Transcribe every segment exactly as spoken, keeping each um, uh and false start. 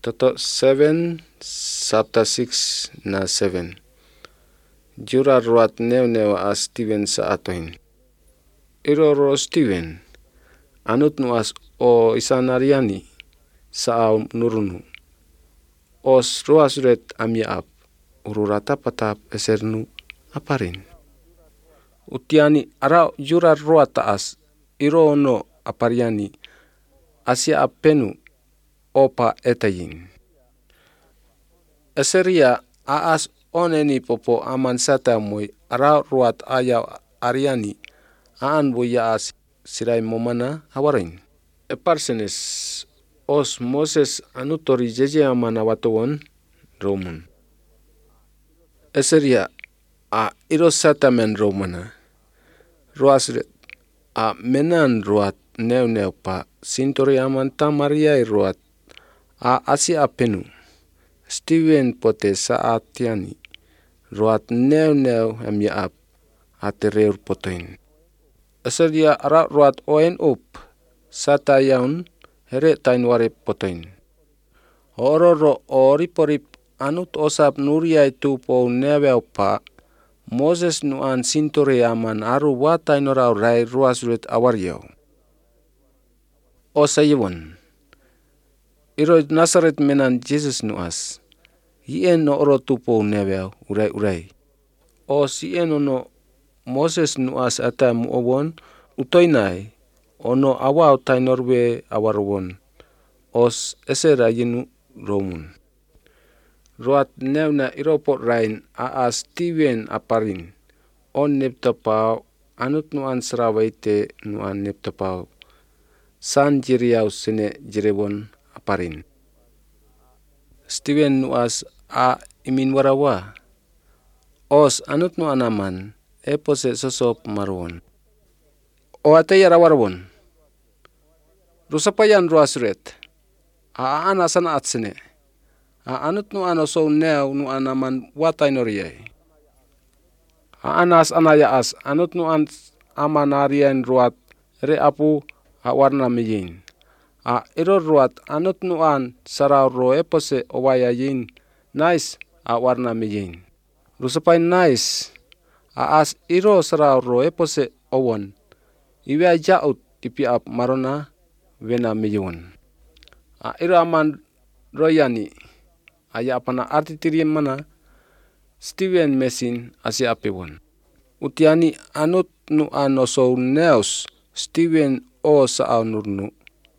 Toto seven chapter six na seven. Jura ruat neu neu a Steven sa atoin. Iro ro Steven. Anut nuas o isanariani sa au nurunu. Os ruasuret amia ap. Ururata patap esernu aparin. Utiani ara jura ruat taas. Iro no apariani. Asia apenu. Opa etayin. Eseria aas oneni popo aman sata moi ara ruat aya ariani aan buya as sirai momana awarin. Eparsenes os Moses anutori jeje amana watowon Roman. Eseria a iro sata men Romana. Ruasret a menan ruat neu neu pa sintori aman tamaria ruat. A asia apenu. Steven pote saat tiani. Ruat neu neu amia ap. Atereur potoin. Eseria ara ruat oen up. Sata yaun here tain warip potoin. Ororo oriporip anut osap nuriai tupo neveu pa. Moses nuan sintore aman aru watain orau rai ruasuret awariau. Osayewon. Iro Nazaret menan Jesus nuas. Hien no oro tupo neveu urai urai. O sien ono Moses nuas ata muowon utoinai. Ono awau tainorwe awarwon. Os esera yenu Romun. Ruat neuna iropot rain a Steven aparin. On neptapau anut nuan serawaite nuan neptapau. San jiriau sene jirebon aparin. Steven nuas a imin warawa. Os anut nuan aman epose sosop marwon. O ataya rawarwon. Rusapayan ruasret. A ana sana atsene. A anut nuan oso neu nuan aman watainoriai. A anas anaya as anut nuan aman arian ruat re apu a warna miyin. A iro ruat anut nuan sarau ro epose owayayin nais a warna miyin. Rusapain nais a as iro sarau ro epose owon. Iwea jaut tipi ap marona wena miyun. A iro aman royani. Aya apana artitiri mana Steven mesin asia apewon. Utiani anut nuan oso neus Steven o saau nurnu.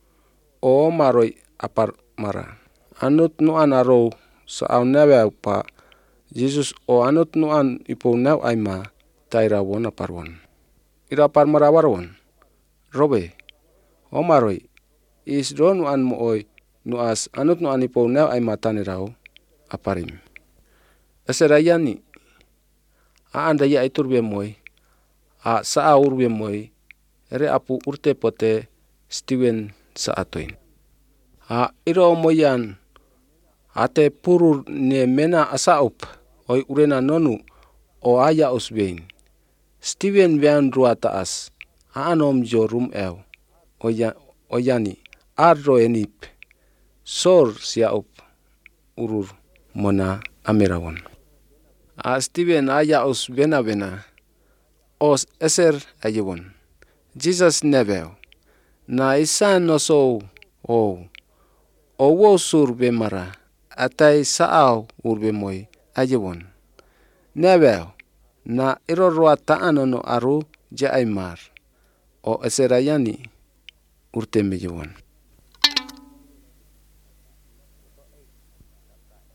O maroi apar mara. Anut nuan aro saau neveu pa. Jesus o anut nuan ipo neu aima tairawon aparwon. Ira apar mara warwon. Robe. O maroi. Is ro nuan mooi. Nuas anut nuan ipo neu aima tanirau aparim. Eserayani. A anda ya itur bemoi. A saau ur bemoi. Ere apu urte pote Steven saatoin. A iro moyan. Ate purur ne mena asaup. Oi urena nonu. O aya usbein. Steven vean rua taas. A anom jo rum ew. Oya, oyani. Arro enip. Sor siaup. Urur mona amerawon. A Steven aya us bena bena. Os eser ayewon. Jesus neveu. Na isan oso. O. Owo sur bemara. Atai saau urbe moi ayewon. Neveu. Na iro roa taan ono aru ja aimar. O eserayani urte meyewon.